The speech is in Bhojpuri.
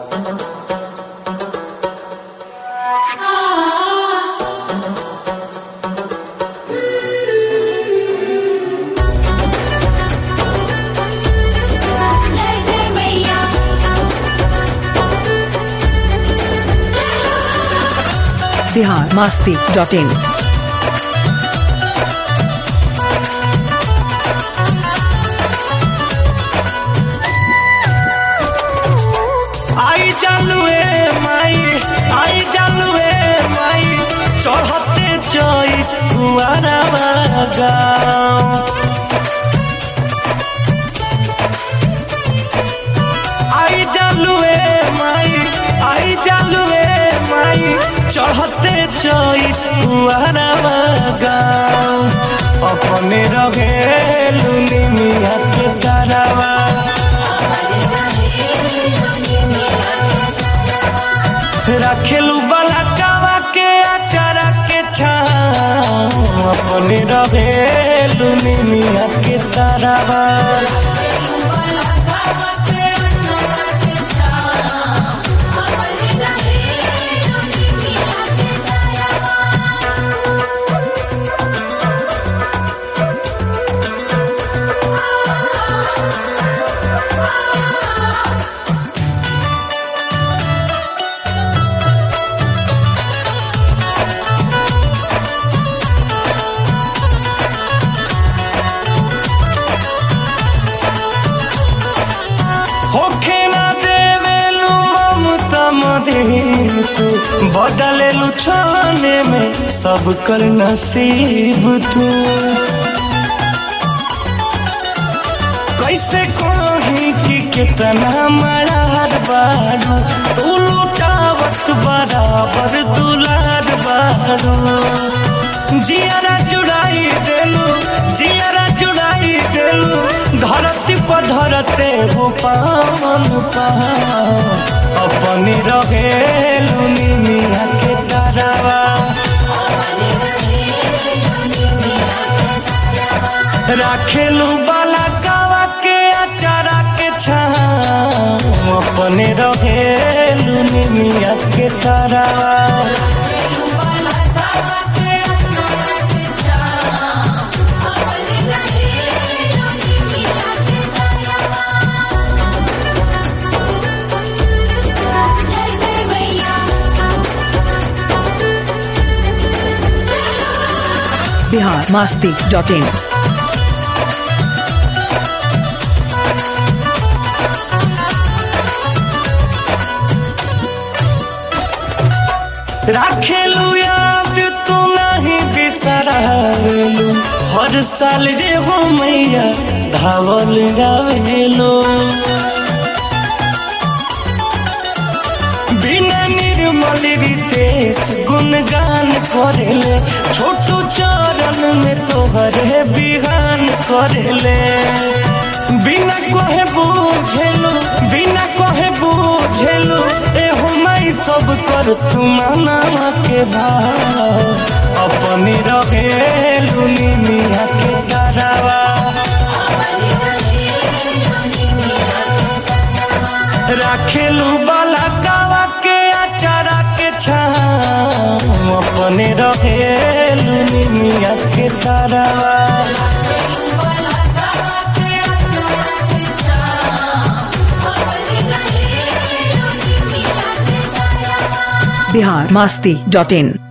biharmasti.in आई जालुए माई चढ़ते चैत कुआरवा गाँव। आई जालुए माई चढ़ते चैत कुआरवा गाँव। अपने रहेलु निमिया के तारावा रखेलू बलकावा के अचारा के छाँव। अपने रहेलू निमिया के तारावा होखे ना देवेलू ममता मदीन तू बदलेलू छाने में सब कर नसीब तू। कैसे कहीं कि कितना मरार बारू तू लुटावत बराबर दुलार बारू। जियारा जुड़ाई देलू धरती पर धरते हो पावन पाव। अपने रहेलू निमिया के तारावा राखेलू बलकावा के अचारा के छाँव। अपने रहेलू निमिया के तारावा biharmasti.in राखेलू याद तू नहीं बिसरावेलू हर साल जे हो मैया धावल गावेलू। बिना निर्मल रितेश गुणगान करेले छोटू चरण में तोहरे बिहान करेले। बिना कहे बुझेलू एहो माई सब कर तू माना के भाव। अपने रहेलू निमिया के तारावा राखेलू बलकावा के अचारा के छाँव। अपने रहेलू निमिया के तारावा biharmasti.in